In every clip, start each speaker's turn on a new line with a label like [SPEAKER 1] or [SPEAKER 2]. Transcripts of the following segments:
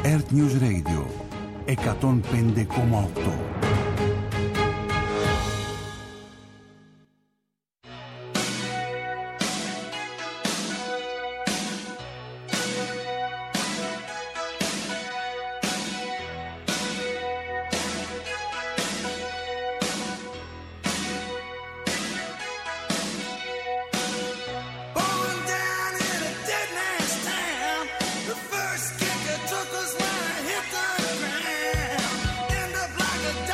[SPEAKER 1] Earth News Radio 105,8.
[SPEAKER 2] First kicker took us when I hit the ground. End up like a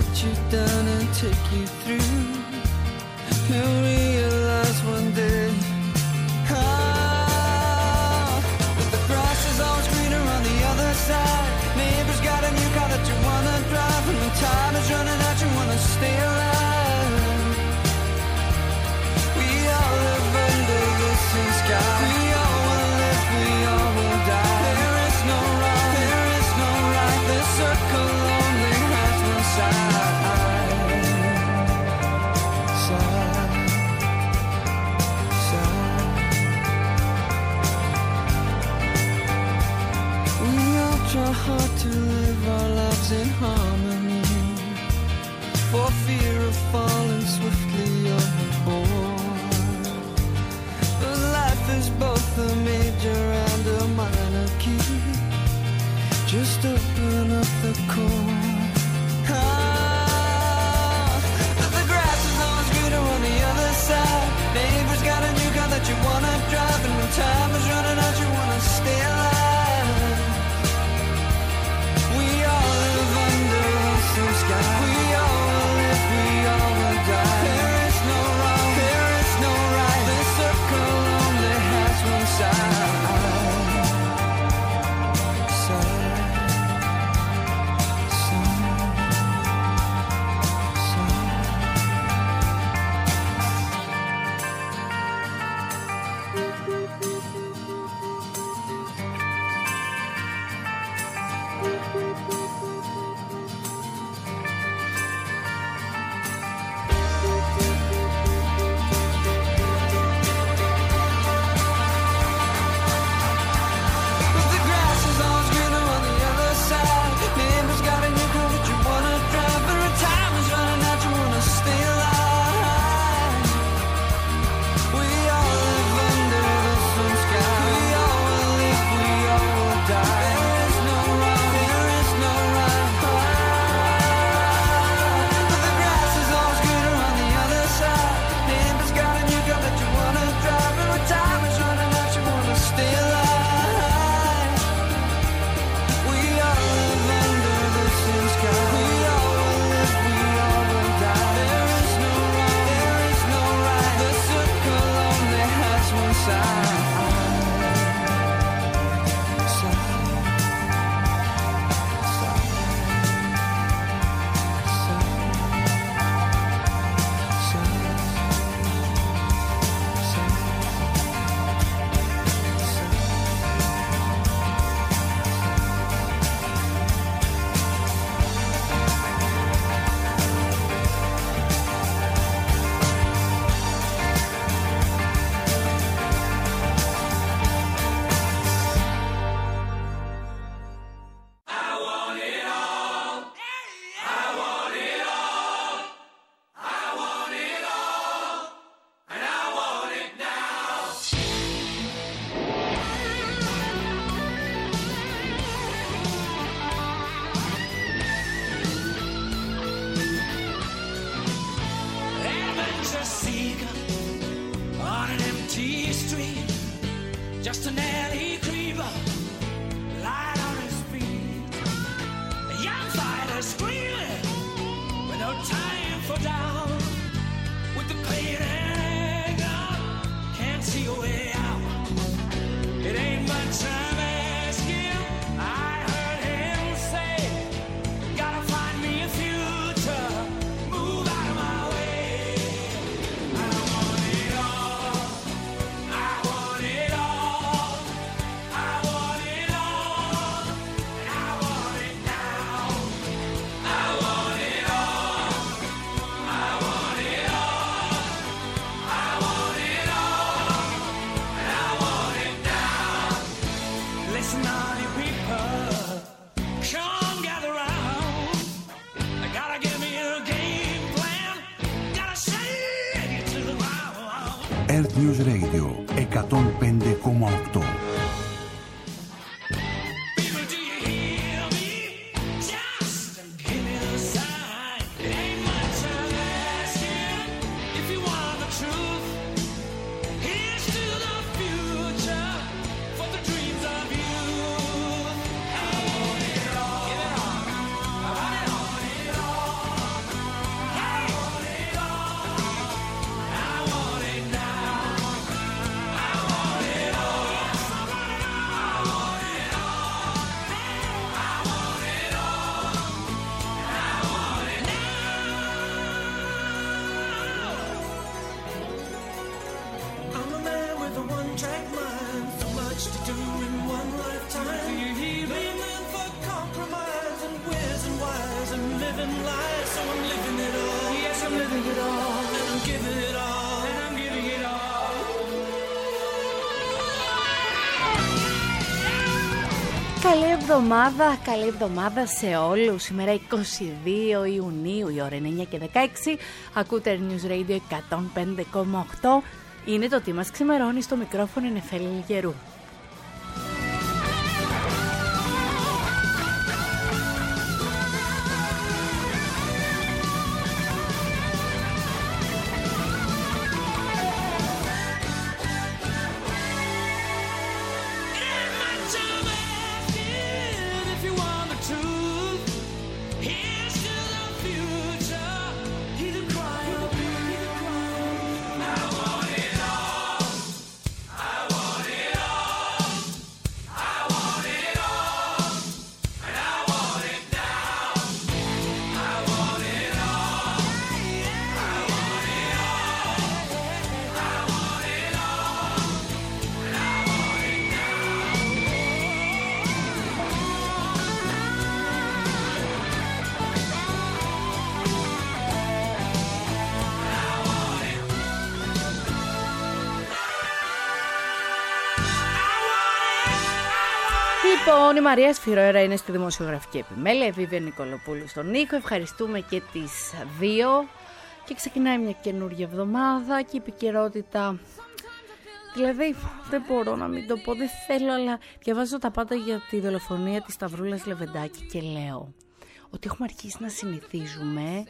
[SPEAKER 1] let you down and take you through. You'll realize one day, that the grass is always greener on the other side. Neighbor's got a new car that you wanna drive, and when time is running out you wanna stay alive. We all live under the same sky. We all will live, we all will die. There is no wrong, there is no right. This circle only has one side. Try hard to live our lives in harmony, for fear of falling swiftly overboard. But life is both a major and a minor key. Just open up the chord. The grass is always greener on the other side. Neighbor's got a new car that you wanna drive, and when time is running out you wanna stay alive. Sky. We all will live, we all will die. There is no wrong, there is no right. This circle only has one side.
[SPEAKER 2] Earth News Radio 105,8.
[SPEAKER 3] Καλή εβδομάδα σε όλους. Σήμερα 22 Ιουνίου, η ώρα είναι 9 και 16. Ακούτε News Radio 105,8. Είναι το τι μας ξημερώνει. Στο μικρόφωνο είναι Φέλη Λιγερού. Λοιπόν, η Μαρία Σφυρόερα είναι στη δημοσιογραφική επιμέλεια, η Βίβια Νικολοπούλου στον ήχο. Ευχαριστούμε και τις δύο. Και ξεκινάει μια καινούργια εβδομάδα και η επικαιρότητα. Δηλαδή, δεν μπορώ να μην το πω, δεν θέλω, αλλά διαβάζω τα πάντα για τη δολοφονία της Σταυρούλας Λεβεντάκη και λέω ότι έχουμε αρχίσει να συνηθίζουμε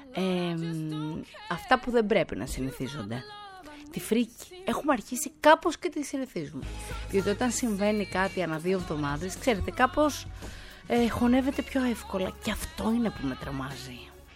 [SPEAKER 3] αυτά που δεν πρέπει να συνηθίζονται. Τη φρίκη. Έχουμε αρχίσει κάπως και τη συνηθίζουμε. Διότι όταν συμβαίνει κάτι ανά 2 εβδομάδες, ξέρετε, κάπως χωνεύεται πιο εύκολα. Και αυτό είναι που με τρομάζει.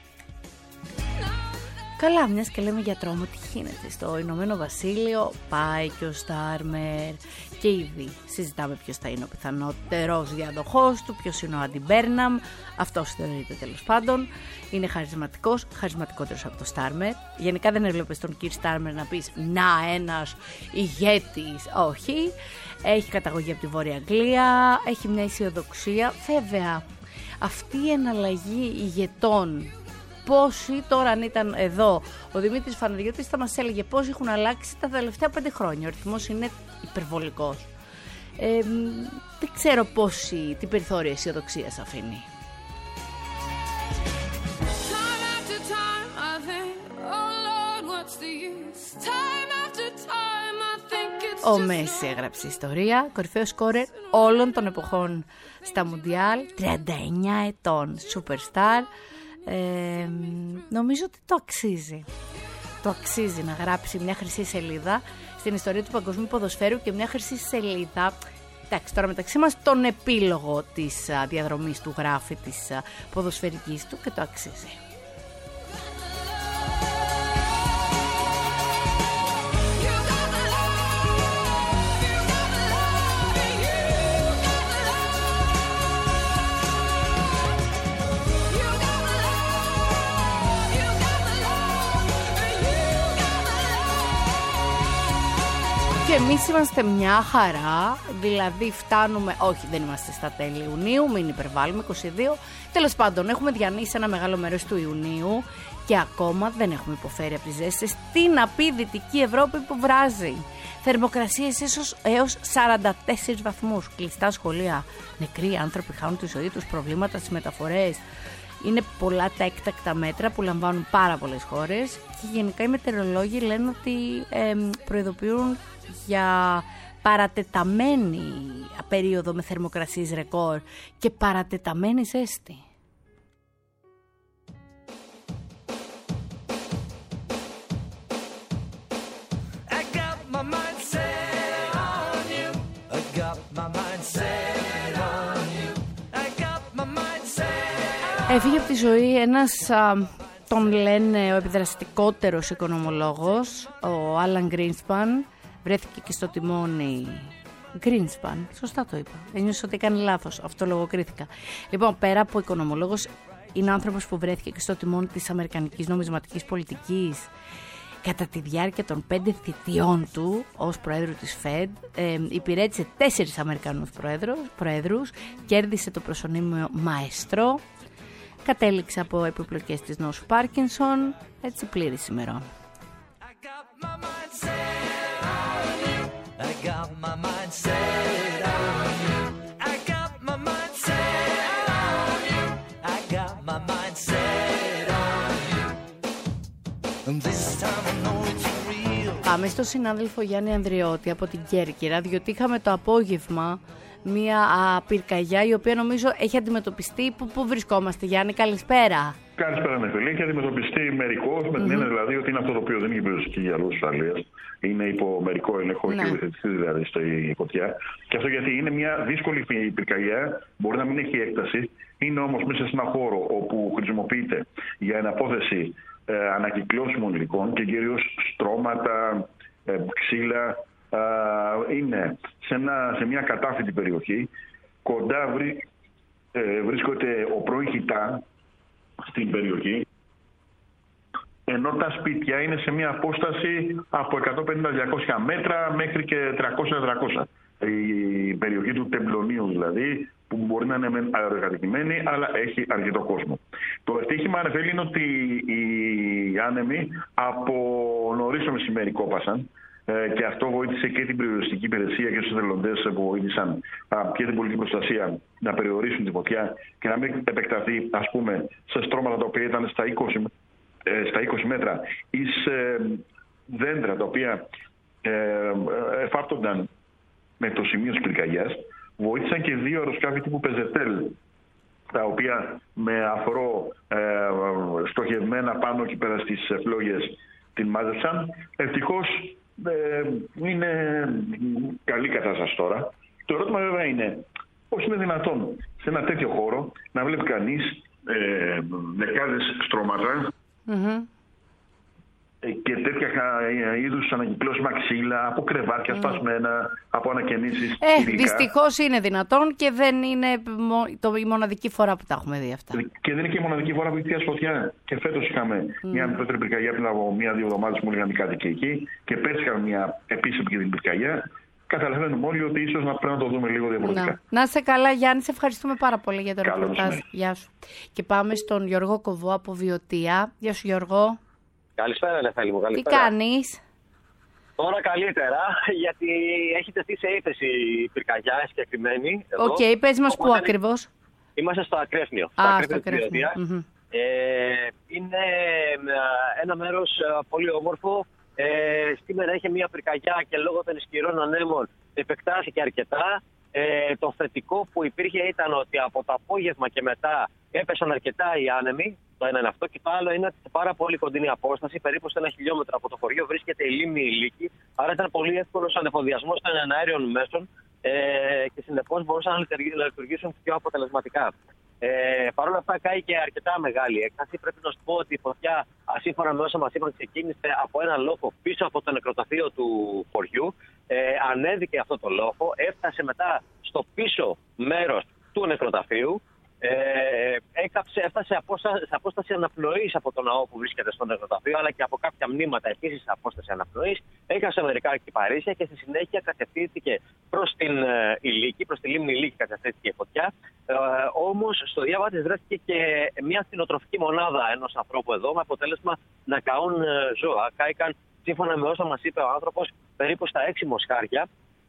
[SPEAKER 3] Καλά, μιας και λέμε για τρόμο, τι γίνεται στο Ηνωμένο Βασίλειο. Πάει και ο Στάρμερ και ήδη συζητάμε ποιος θα είναι ο πιθανότερος διαδοχός του, ποιος είναι ο Άντι Μπέρναμ. Αυτός θεωρείται τέλος πάντων. Είναι χαρισματικός, χαρισματικότερος από το Στάρμερ. Γενικά δεν έβλεπες τον Κιρ Στάρμερ να πεις να, ένας ηγέτης. Όχι. Έχει καταγωγή από τη Βόρεια Αγγλία, έχει μια αισιοδοξία. Βέβαια, αυτή η εναλλαγή ηγετών. Πόσοι τώρα, αν ήταν εδώ ο Δημήτρης Φαναριώτης, θα μας έλεγε πόσοι έχουν αλλάξει τα τελευταία 5 χρόνια. Ο ρυθμός είναι υπερβολικός. Δεν ξέρω τι περιθώριο αισιοδοξίας αφήνει. Ο Μέση έγραψε ιστορία, κορυφαίο σκόρερ όλων των εποχών στα Μουντιάλ, 39 ετών, superstar. Νομίζω ότι το αξίζει. Το αξίζει να γράψει μια χρυσή σελίδα στην ιστορία του παγκοσμίου ποδοσφαίρου και μια χρυσή σελίδα. Εντάξει, τώρα μεταξύ μας τον επίλογο της διαδρομής του γράφει, της ποδοσφαιρικής του, και το αξίζει. Και εμείς είμαστε μια χαρά, δηλαδή φτάνουμε, όχι δεν είμαστε στα τέλη Ιουνίου, μην υπερβάλλουμε, 22, τέλος πάντων έχουμε διανύσει ένα μεγάλο μέρος του Ιουνίου και ακόμα δεν έχουμε υποφέρει από τις ζέστες. Τι να πει Δυτική Ευρώπη που βράζει, θερμοκρασίες έως 44 βαθμούς, κλειστά σχολεία, νεκροί άνθρωποι χάνουν τη ζωή τους, προβλήματα στις μεταφορές. Είναι πολλά τα έκτακτα μέτρα που λαμβάνουν πάρα πολλές χώρες και γενικά οι μετεωρολόγοι λένε ότι προειδοποιούν για παρατεταμένη περίοδο με θερμοκρασίες ρεκόρ και παρατεταμένη ζέστη. Έφυγε από τη ζωή ένας, τον λένε ο επιδραστικότερος οικονομολόγος, ο Άλαν Γκρίνσπαν. Βρέθηκε και στο τιμόνι. Γκρίνσπαν, σωστά το είπα. Ένιωσα ότι έκανε λάθος, αυτό λογοκρίθηκα. Λοιπόν, πέρα από οικονομολόγος, είναι άνθρωπος που βρέθηκε και στο τιμόνι της αμερικανικής νομισματικής πολιτικής. Κατά τη διάρκεια των 5 θητιών του ως προέδρου της Fed, υπηρέτησε 4 Αμερικανούς προέδρους, κέρδισε το προσωνύμιο Μαέστρο, κατέληξε από επιπλοκές της νόσου Πάρκινσον, έτσι πλήρης ημερών. πάμε στο συνάδελφο Γιάννη Ανδριώτη από την Κέρκυρα, διότι είχαμε το απόγευμα μία πυρκαγιά η οποία νομίζω έχει αντιμετωπιστεί. Πού βρισκόμαστε, Γιάννη, καλησπέρα.
[SPEAKER 4] Καλησπέρα, με φίλε. Έχει αντιμετωπιστεί μερικώς, με την έννοια δηλαδή ότι είναι αυτό το οποίο δεν είναι περιοριστική για λόγους ασφαλείας. Είναι υπό μερικό έλεγχο και βοηθητική δηλαδή στη φωτιά. Και αυτό γιατί είναι μια δύσκολη πυρκαγιά, μπορεί να μην έχει έκταση. Είναι όμως μέσα σε ένα χώρο όπου χρησιμοποιείται για εναπόθεση ανακυκλώσιμων υλικών και κυρίως στρώματα, ξύλα. Είναι σε μια κατάφυτη περιοχή. Κοντά βρίσκεται ο πρώην Χιτά στην περιοχή, ενώ τα σπίτια είναι σε μια απόσταση από 150-200 μέτρα μέχρι και 300-400. Η περιοχή του Τεμπλονίου δηλαδή, που μπορεί να είναι αεροκατοικημένη, αλλά έχει αρκετό κόσμο. Το ευτύχημα, αν θέλει, είναι ότι οι άνεμοι από νωρίς το μεσημέρι κόπασαν. Και αυτό βοήθησε και την περιοριστική υπηρεσία και τους εθελοντές που βοήθησαν και την πολιτική προστασία να περιορίσουν τη φωτιά και να μην επεκταθεί, ας πούμε, σε στρώματα τα οποία ήταν στα 20 μέτρα ή σε δέντρα τα οποία εφάπτονταν με το σημείο της πυρκαγιάς. Βοήθησαν και 2 αεροσκάφη τύπου Πεζετέλ, τα οποία με αφρό στοχευμένα πάνω εκεί πέρα στις φλόγες την μάζεψαν. Ευτυχώς είναι καλή κατάσταση τώρα. Το ερώτημα βέβαια είναι πώς είναι δυνατόν σε ένα τέτοιο χώρο να βλέπει κανείς δεκάδες στρώματα και τέτοια είδους ανακυκλώσιμα ξύλα από κρεβάτια σπασμένα, από ανακαινήσεις.
[SPEAKER 3] Δυστυχώς είναι δυνατόν και δεν είναι η μοναδική φορά που τα έχουμε δει αυτά.
[SPEAKER 4] Και δεν είναι και η μοναδική φορά που είχε φωτιά. Και φέτος είχαμε μια μικρότερη πυρκαγιά πριν από 1-2 εβδομάδες που έλεγαν οι κάτοικοι εκεί. Και πέρσι είχαμε μια επίσης επικίνδυνη πυρκαγιά. Καταλαβαίνουμε όλοι ότι ίσως να πρέπει να το δούμε λίγο διαφορετικά.
[SPEAKER 3] Να είσαι καλά, Γιάννη, σε ευχαριστούμε πάρα πολύ για το ρεπορτάζ. Γεια σου. Και πάμε στον Γιώργο Κοβό από Βιωτία. Γεια σου, Γιώργο.
[SPEAKER 5] Καλησπέρα, Νεφέλη μου. Καλησπέρα.
[SPEAKER 3] Τι κάνεις?
[SPEAKER 5] Τώρα καλύτερα, γιατί έχει τεθεί σε ύφεση η πυρκαγιά συγκεκριμένη.
[SPEAKER 3] Οκ, πες μας πού ακριβώς.
[SPEAKER 5] Είμαστε στο Ακρέφνιο.
[SPEAKER 3] Στο Ακρέφνιο.
[SPEAKER 5] Είναι ένα μέρος πολύ όμορφο. Σήμερα είχε μια πυρκαγιά και λόγω των ισχυρών ανέμων επεκτάθηκε αρκετά. Το θετικό που υπήρχε ήταν ότι από το απόγευμα και μετά έπεσαν αρκετά οι άνεμοι. Το ένα είναι αυτό. Και το άλλο είναι ότι σε πάρα πολύ κοντινή απόσταση, περίπου σε 1 χιλιόμετρο από το χωριό, βρίσκεται η λίμνη Ηλίκη. Άρα ήταν πολύ εύκολος ανεφοδιασμός των εναέριων μέσων και συνεπώς μπορούσαν να λειτουργήσουν πιο αποτελεσματικά. Παρ' όλα αυτά, κάηκε αρκετά μεγάλη έκταση. Πρέπει να σου πω ότι η φωτιά, ασύμφωνα με όσα μας είπαν, ξεκίνησε από ένα λόφο πίσω από το νεκροταφείο του χωριού. Ανέβηκε αυτό το λόφο, έφτασε μετά στο πίσω μέρος του νεκροταφείου. Έφτασε σε απόσταση αναπνοής από τον ναό που βρίσκεται στο νεκροταφείο, αλλά και από κάποια μνήματα επίσης σε απόσταση αναπνοής. Έχασε μερικά κυπαρίσια και στη συνέχεια κατευθύνθηκε προς την Ηλίκη, προς τη λίμνη Ηλίκη κατευθύνθηκε η φωτιά. Όμως στο διάβα της βρέθηκε και μια κτηνοτροφική μονάδα ενός ανθρώπου εδώ, με αποτέλεσμα να καούν ζώα. Κάηκαν, σύμφωνα με όσα μας είπε ο άνθρωπος, περίπου στα 6 μοσχάρια,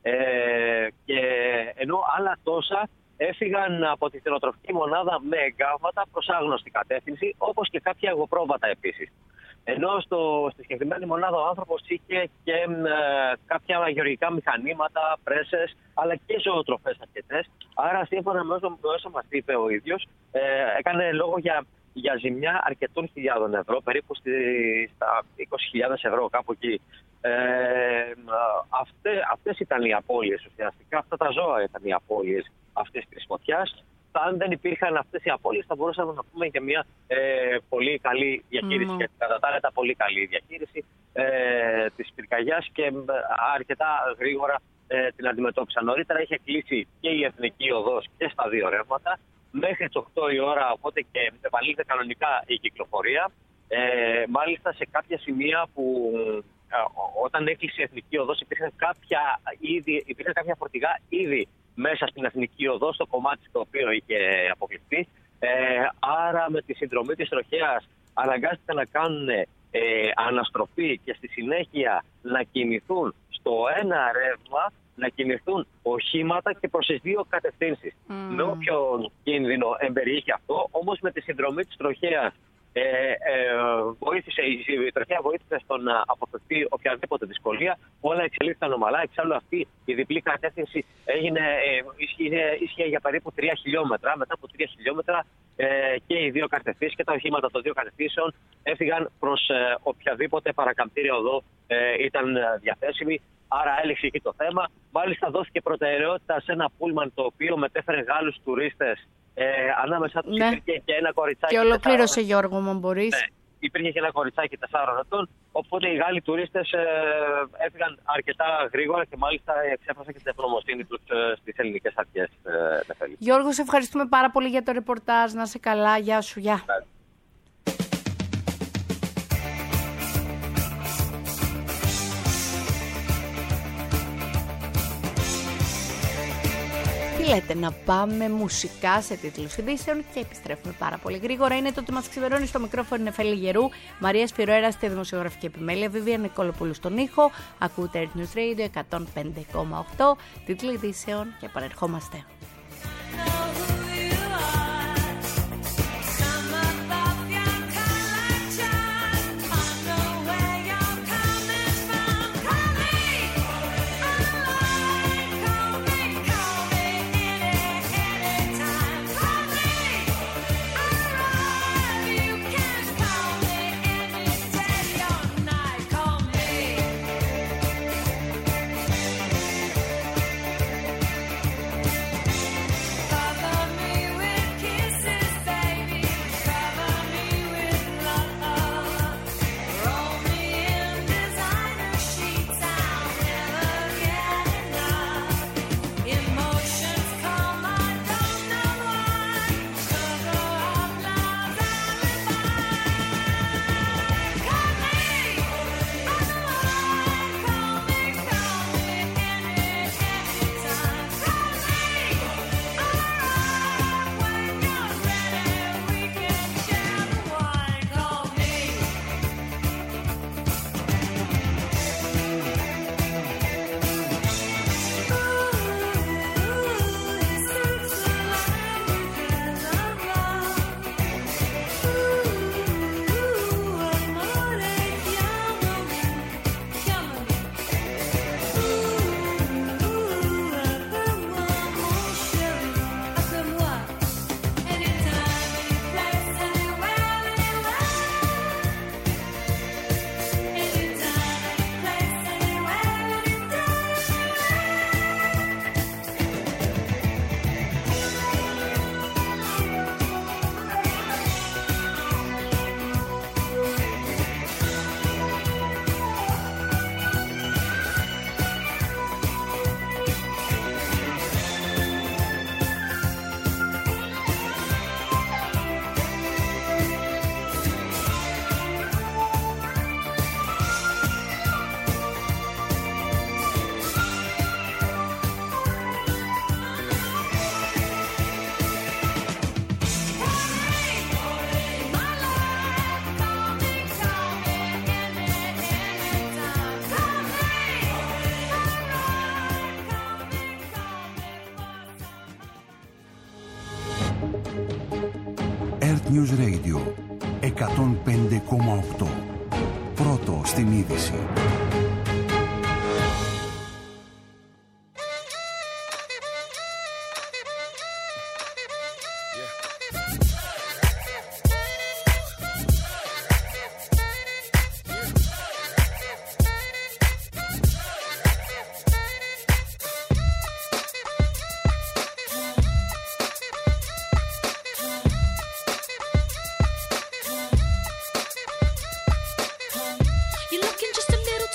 [SPEAKER 5] και ενώ άλλα τόσα έφυγαν από τη κτηνοτροφική μονάδα με εγκάβματα προς άγνωστη κατεύθυνση, όπως και κάποια εγωπρόβατα επίσης. Ενώ στη συγκεκριμένη μονάδα ο άνθρωπος είχε και κάποια γεωργικά μηχανήματα, πρέσες, αλλά και ζωοτροφές αρκετές. Άρα, σύμφωνα με όσο μας είπε ο ίδιος, έκανε λόγο για ζημιά αρκετών χιλιάδων ευρώ, περίπου στα 20.000 ευρώ, κάπου εκεί. Αυτές ήταν οι απώλειες ουσιαστικά. Αυτά τα ζώα ήταν οι απώλειες αυτής της φωτιάς. Αν δεν υπήρχαν αυτές οι απώλειες, θα μπορούσαμε να πούμε για μια πολύ καλή διαχείριση, γιατί κατά τα άλλα ήταν πολύ καλή διαχείριση της πυρκαγιάς και αρκετά γρήγορα την αντιμετώπισαν. Νωρίτερα είχε κλείσει και η Εθνική Οδός και στα 2 ρεύματα μέχρι τις 8 η ώρα, οπότε και επανήλθε κανονικά η κυκλοφορία. Μάλιστα σε κάποια σημεία που όταν έκλεισε η Εθνική Οδός υπήρχαν κάποια φορτηγά ήδη μέσα στην Εθνική Οδό, στο κομμάτι το οποίο είχε αποκλειστεί. Άρα με τη συνδρομή της τροχέας αναγκάστηκαν να κάνουν αναστροφή και στη συνέχεια να κινηθούν στο ένα ρεύμα, να κινηθούν οχήματα και προς τις 2 κατευθύνσεις. Με όποιον κίνδυνο εμπεριείχε αυτό, όμως με τη συνδρομή της τροχέας βοήθησε, η τροχιά βοήθησε στο να αποφευθεί οποιαδήποτε δυσκολία. Όλα εξελίχθηκαν ομαλά. Εξάλλου αυτή η διπλή κατεύθυνση ίσχυε για περίπου 3 χιλιόμετρα. Μετά από 3 χιλιόμετρα και οι δύο κατευθύνσεις και τα οχήματα των δύο κατευθύνσεων έφυγαν προς οποιαδήποτε παρακαμπτήρια οδό ήταν διαθέσιμη. Άρα έληξε εκεί το θέμα. Μάλιστα δόθηκε προτεραιότητα σε ένα πούλμαν το οποίο μετέφερε Γάλλους τουρίστες. Ανάμεσα τους υπήρχε και ένα κοριτσάκι.
[SPEAKER 3] Και ολοκλήρωσε, Γιώργο, μου μπορείς.
[SPEAKER 5] Ναι, υπήρχε και ένα κοριτσάκι 4 ετών. Οπότε οι Γάλλοι τουρίστες έφυγαν αρκετά γρήγορα και μάλιστα εξέφρασαν και την ευγνωμοσύνη τους στις ελληνικές αρχές.
[SPEAKER 3] Γιώργο, σε ευχαριστούμε πάρα πολύ για το ρεπορτάζ. Να είσαι καλά. Γεια σου. Γεια. Λέτε να πάμε μουσικά σε τίτλους ειδήσεων και επιστρέφουμε πάρα πολύ γρήγορα. Είναι το ότι μας ξημερώνει στο μικρόφωνο Νεφέλη Γερού, Μαρία Σπυροέρα στη δημοσιογραφική επιμέλεια, Βίβια Νικολοπούλου στον ήχο. Ακούτε Earth News Radio 105,8, τίτλοι ειδήσεων και επανερχόμαστε.
[SPEAKER 2] Earth News Radio 105,8. Πρώτο στην είδηση.
[SPEAKER 6] You're looking just a little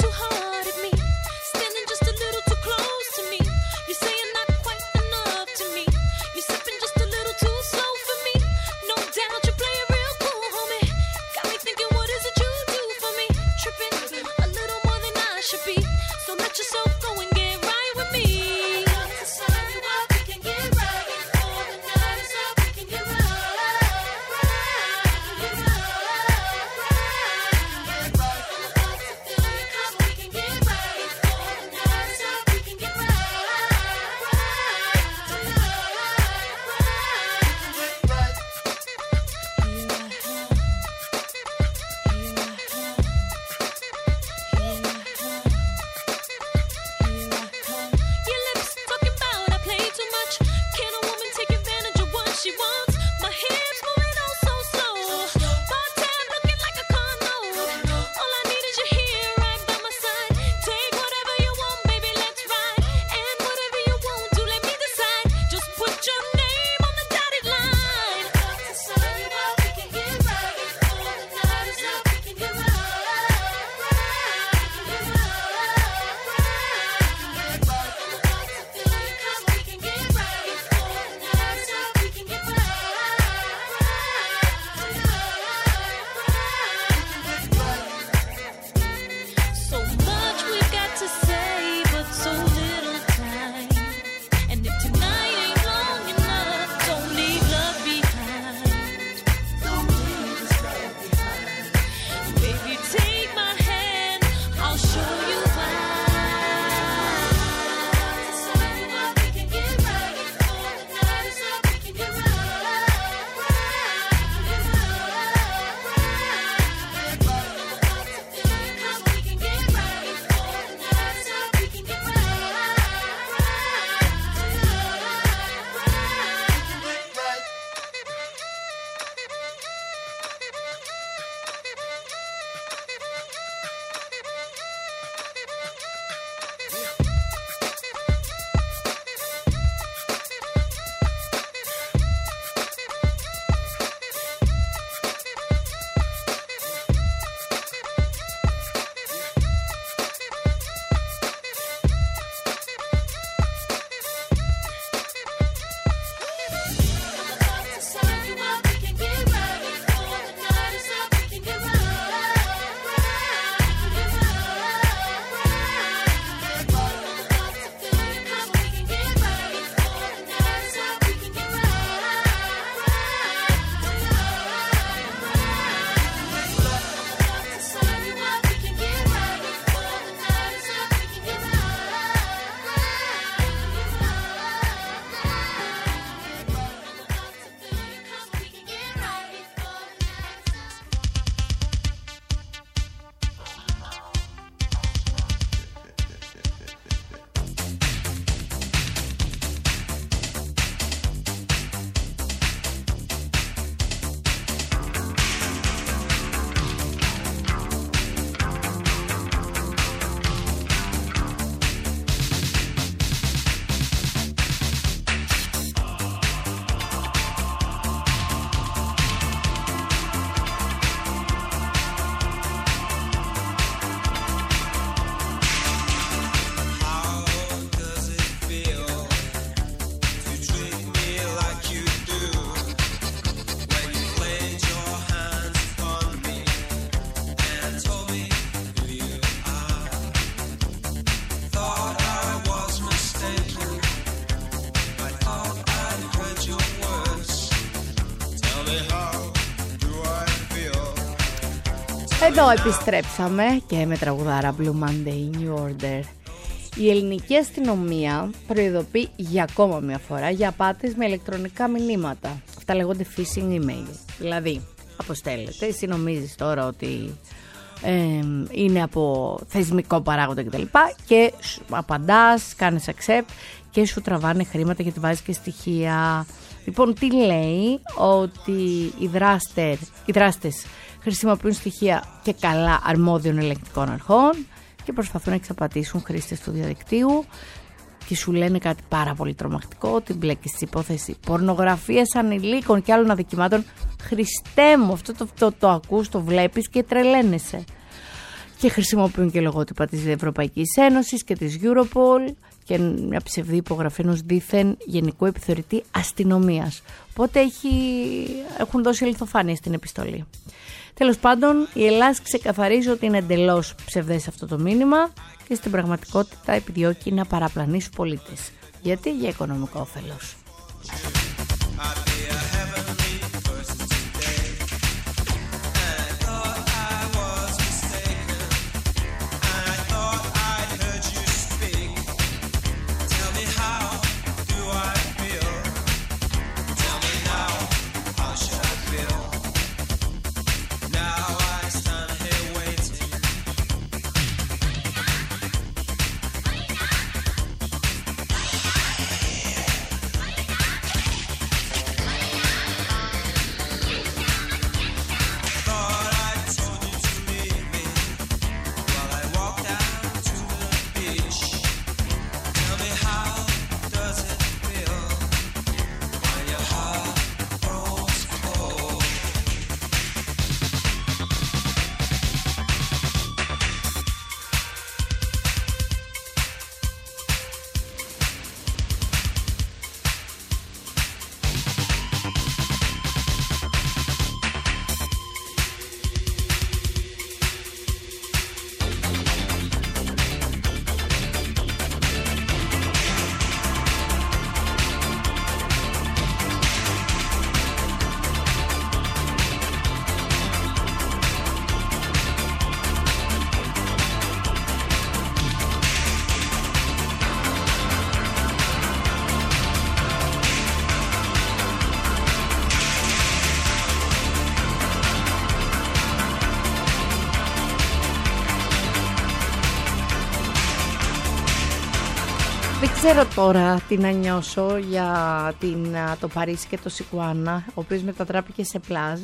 [SPEAKER 3] Εδώ επιστρέψαμε και με τραγουδάρα Blue Monday, New Order. Η ελληνική αστυνομία προειδοποιεί για ακόμα μια φορά για απάτες με ηλεκτρονικά μηνύματα. Αυτά λέγονται phishing email. Δηλαδή, αποστέλλεται, εσύ νομίζεις τώρα ότι είναι από θεσμικό παράγοντα κτλ. Και απαντάς, κάνεις accept και σου τραβάνε χρήματα γιατί βάζεις και στοιχεία. Λοιπόν, τι λέει? Ότι οι δράστες χρησιμοποιούν στοιχεία και καλά αρμόδιων ελεγκτικών αρχών και προσπαθούν να εξαπατήσουν χρήστες του διαδικτύου και σου λένε κάτι πάρα πολύ τρομακτικό, ότι μπλέκεις στην υπόθεση πορνογραφίας ανηλίκων και άλλων αδικημάτων. Χριστέ μου, αυτό το ακούς, το βλέπεις και τρελαίνεσαι. Και χρησιμοποιούν και λογότυπα της Ευρωπαϊκής Ένωσης και της Europol και μια ψευδή υπογραφή ενός δήθεν γενικού επιθεωρητή αστυνομίας. Οπότε έχουν δώσει αληθοφάνεια στην επιστολή. Τέλος πάντων, η Ελλάδα ξεκαθαρίζει ότι είναι εντελώς ψευδές αυτό το μήνυμα και στην πραγματικότητα επιδιώκει να παραπλανήσει τους πολίτες. Γιατί? Για οικονομικό όφελος. Δεν ξέρω τώρα τι να νιώσω για το Παρίσι και το Σικουάνα, ο οποίος μετατράπηκε σε πλάζ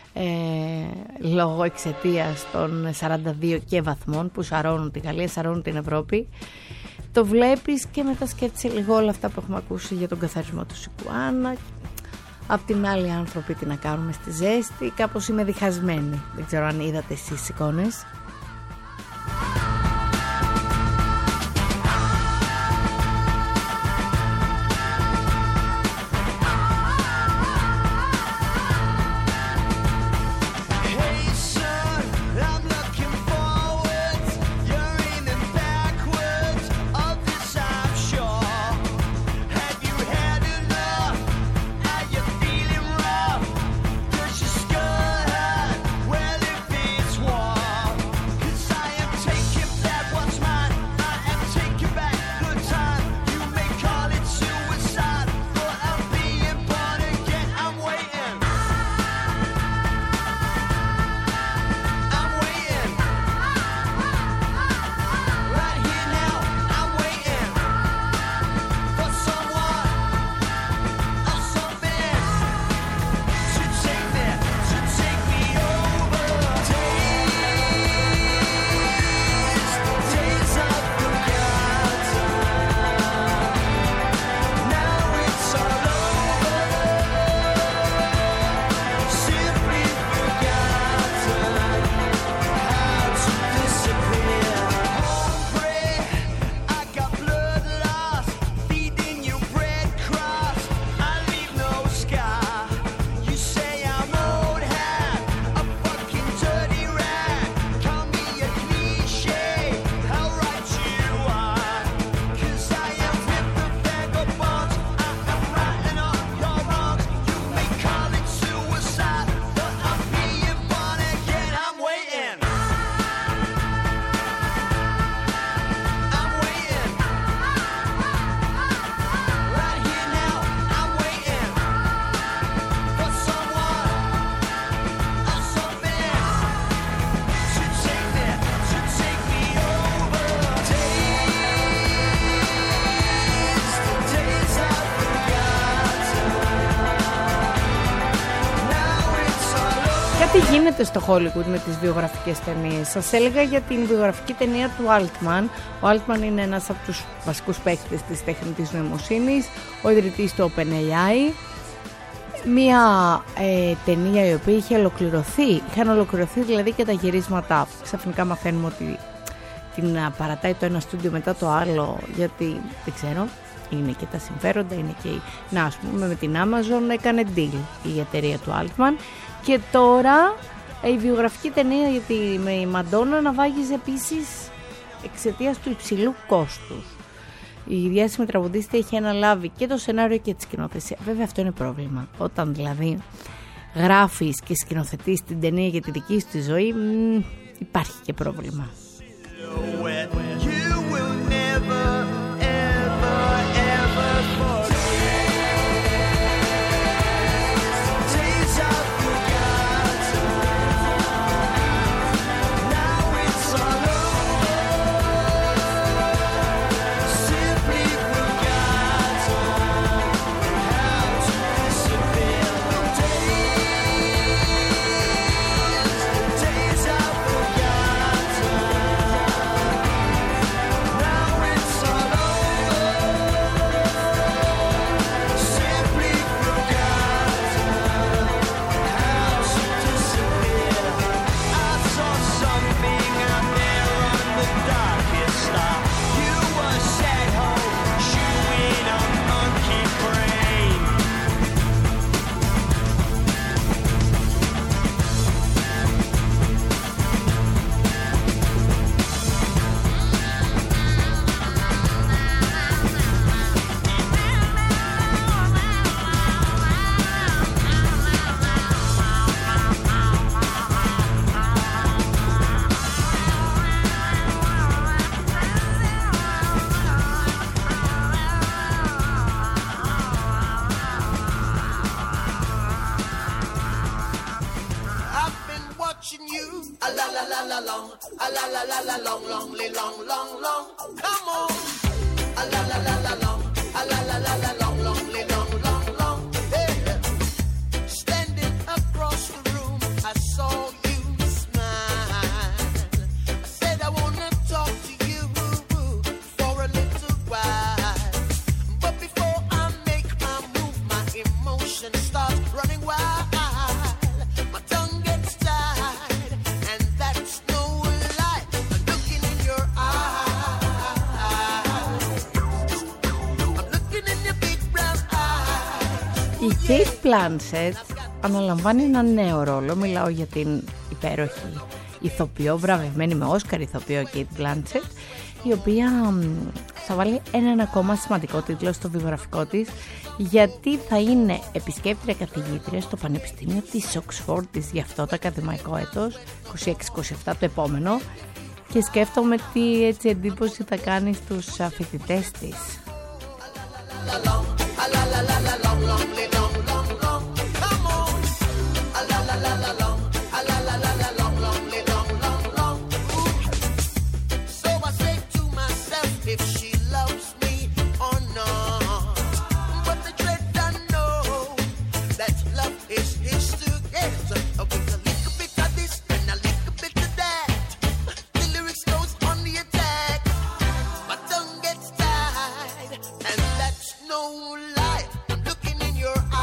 [SPEAKER 3] λόγω εξαιτίας των 42 και βαθμών που σαρώνουν τη Γαλλία, σαρώνουν την Ευρώπη. Το βλέπεις και μετά σκέφτεσαι λίγο όλα αυτά που έχουμε ακούσει για τον καθαρισμό του Σικουάνα. Απ' την άλλη, άνθρωποι τι να κάνουμε στη ζέστη, κάπως είμαι διχασμένη. Δεν ξέρω αν είδατε εσείς τις εικόνες. Κάτι γίνεται στο Hollywood με τις βιογραφικές ταινίες. Σας έλεγα για την βιογραφική ταινία του Altman. Ο Altman είναι ένας από τους βασικούς παίκτες της τεχνητής νοημοσύνης, ο ιδρυτής του OpenAI. Μία ταινία η οποία είχαν ολοκληρωθεί δηλαδή και τα γυρίσματά. Ξαφνικά μαθαίνουμε ότι την παρατάει το ένα στούντιο μετά το άλλο, γιατί δεν ξέρω, είναι και τα συμφέροντα, είναι και να, ας πούμε, με την Amazon έκανε deal η εταιρεία του Altman. Και τώρα η βιογραφική ταινία με η Μαντόνα να βάγιζε επίσης εξαιτίας του υψηλού κόστους. Η διάσημη τραγουδίστρια έχει αναλάβει και το σενάριο και τη σκηνοθεσία. Βέβαια αυτό είναι πρόβλημα. Όταν δηλαδή γράφεις και σκηνοθετείς την ταινία για τη δική σου τη ζωή, υπάρχει και πρόβλημα. Η Kate Blanchett αναλαμβάνει ένα νέο ρόλο. Μιλάω για την υπέροχη ηθοποιό, βραβευμένη με Όσκαρ ηθοποιό Kate Blanchett, η οποία θα βάλει έναν ακόμα σημαντικό τίτλο στο βιογραφικό της, γιατί θα είναι επισκέπτρια καθηγήτρια στο Πανεπιστήμιο της Οξφόρντης για αυτό το ακαδημαϊκό έτος 26-27 το επόμενο, και σκέφτομαι τι έτσι εντύπωση θα κάνει στους φοιτητές της.
[SPEAKER 6] No lie, I'm looking in your eyes.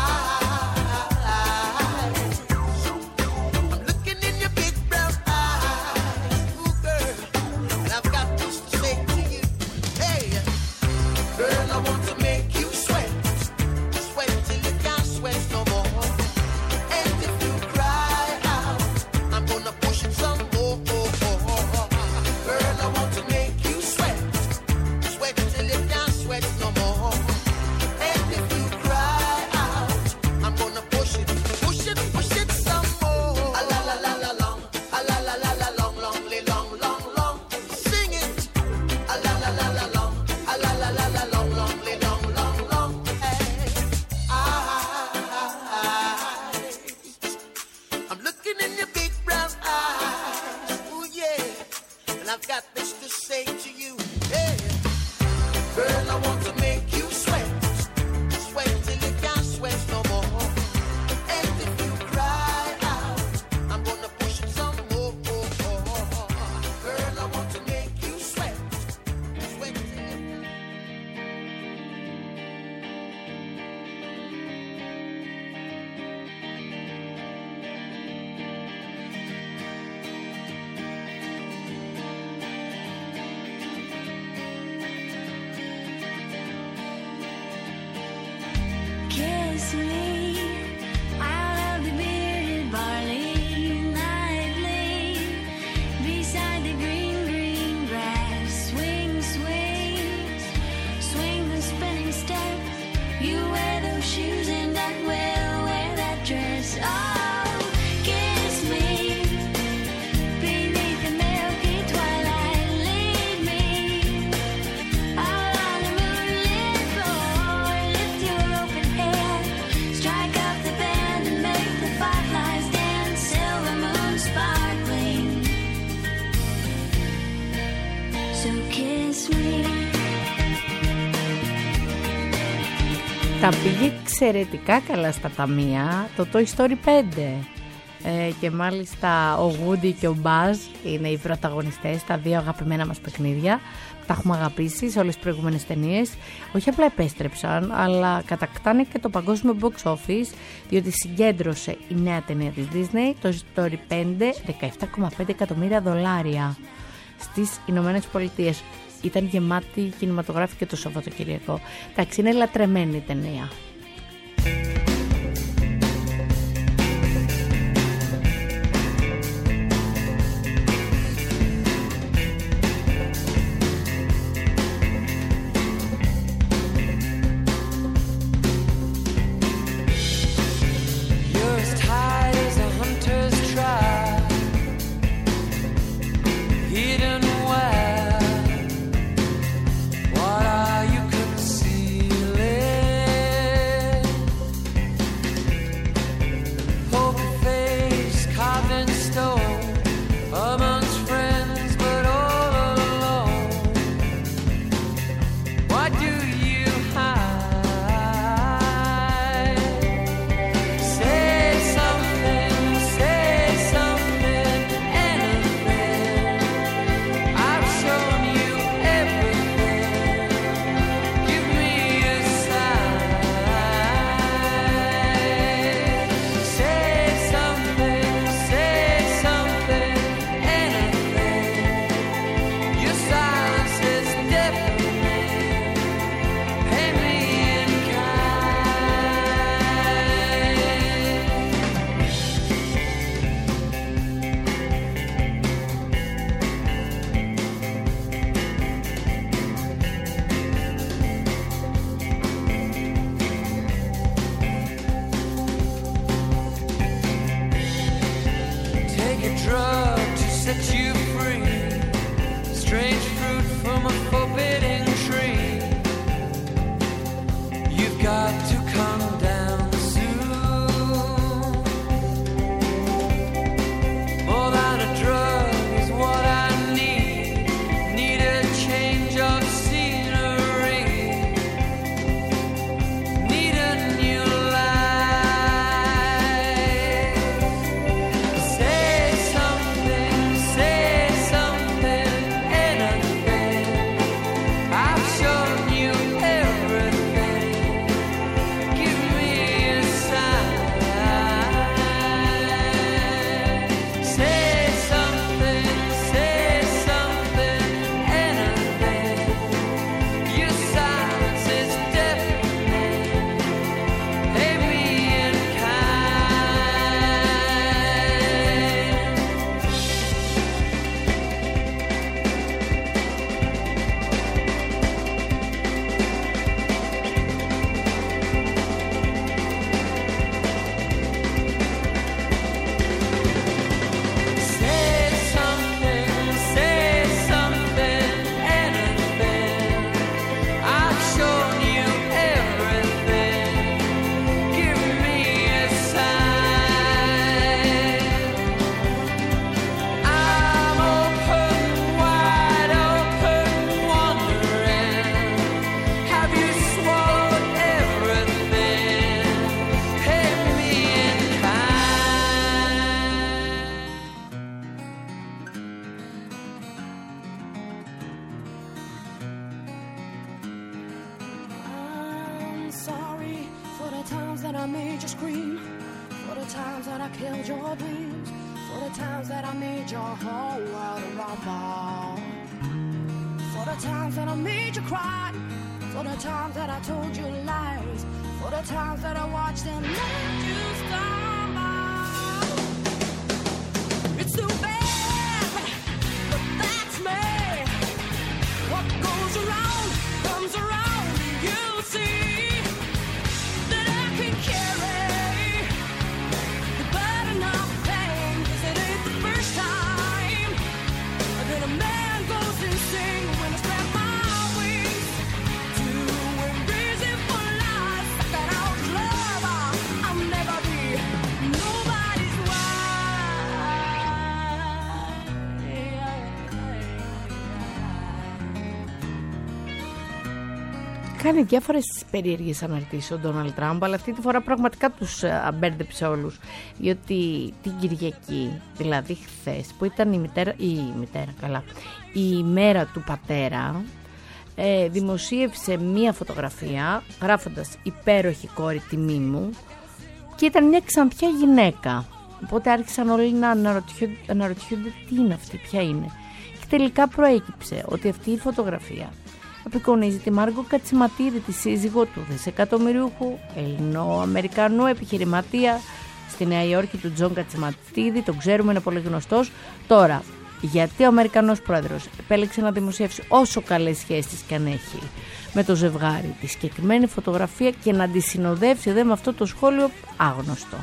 [SPEAKER 3] Τα πήγε εξαιρετικά καλά στα ταμεία το Toy Story 5 και μάλιστα ο Woody και ο Buzz είναι οι πρωταγωνιστές, τα δύο αγαπημένα μας παιχνίδια. Τα έχουμε αγαπήσει σε όλες τις προηγούμενες ταινίες. Όχι απλά επέστρεψαν, αλλά κατακτάνε και το παγκόσμιο box office, διότι συγκέντρωσε η νέα ταινία της Disney, το Story 5, $17,5 εκατομμύρια στις Ηνωμένες Πολιτείες. Ήταν γεμάτη κινηματογράφη και το Σαββατοκυριακό. Εντάξει, είναι λατρεμένη η ταινία. κάνει διάφορες περίεργες αναρτήσεις ο Ντόναλντ Τραμπ, αλλά αυτή τη φορά πραγματικά τους αμπέρδεψε όλους. Διότι την Κυριακή, δηλαδή χθες, που ήταν η μέρα του πατέρα, δημοσίευσε μία φωτογραφία γράφοντας «Υπέροχη κόρη, τιμή μου», και ήταν μια ξανθιά γυναίκα. Οπότε άρχισαν όλοι να αναρωτιούνται τι είναι αυτή, ποια είναι. Και τελικά προέκυψε ότι αυτή η φωτογραφία απεικονίζει τη Μάργκο Κατσιματίδη, τη σύζυγό του δισεκατομμυριούχου Ελληνο-Αμερικανού επιχειρηματία στη Νέα Υόρκη, του Τζον Κατσιματίδη. Τον ξέρουμε, είναι πολύ γνωστός. Τώρα, γιατί ο Αμερικανός πρόεδρος επέλεξε να δημοσιεύσει όσο καλές σχέσεις και αν έχει με το ζευγάρι τη συγκεκριμένη φωτογραφία και να τη συνοδεύσει με αυτό το σχόλιο, άγνωστο.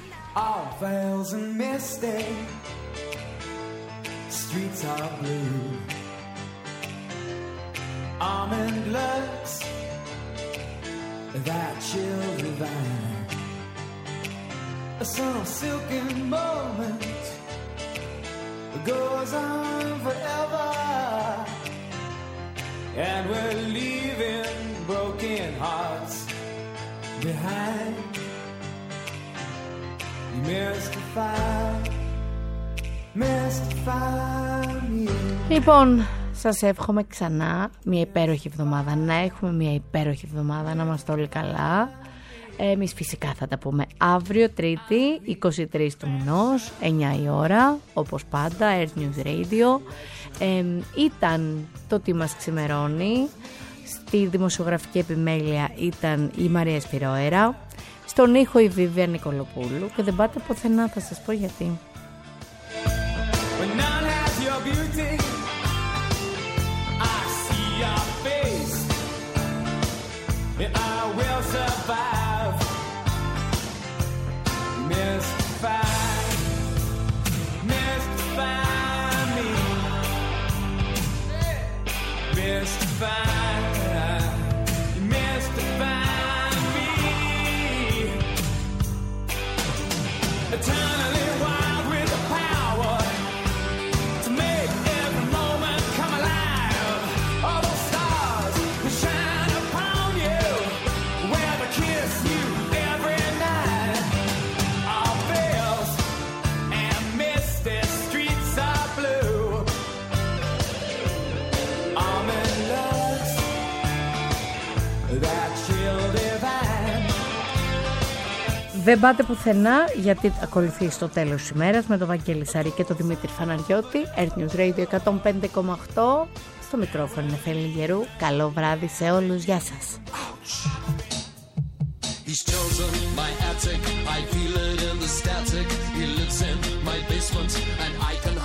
[SPEAKER 1] Goes on forever, and we're leaving broken hearts behind. You mystify me.
[SPEAKER 3] Λοιπόν, σας εύχομαι ξανά μια υπέροχη εβδομάδα. Να έχουμε μια υπέροχη εβδομάδα, να είμαστε όλοι καλά. Εμείς φυσικά θα τα πούμε αύριο Τρίτη 23 του μηνός 9 η ώρα, όπως πάντα, Earth News Radio. Ήταν το τι μας ξημερώνει. Στη δημοσιογραφική επιμέλεια ήταν η Μαρία Σπυρόερα, στον ήχο η Βίβια Νικολοπούλου, και δεν πάτε πουθενά, θα σας πω γιατί. Δεν πάτε πουθενά, γιατί ακολουθεί στο τέλος της ημέρας με τον Βαγγέλη Σαρή και τον Δημήτρη Φαναριώτη. Earth News Radio 105,8. Στο μικρόφωνο είναι Φέλη Γερού. Καλό βράδυ σε όλους. Γεια σας. He's chosen my attic, I feel it in the static. He lives in my basement and I can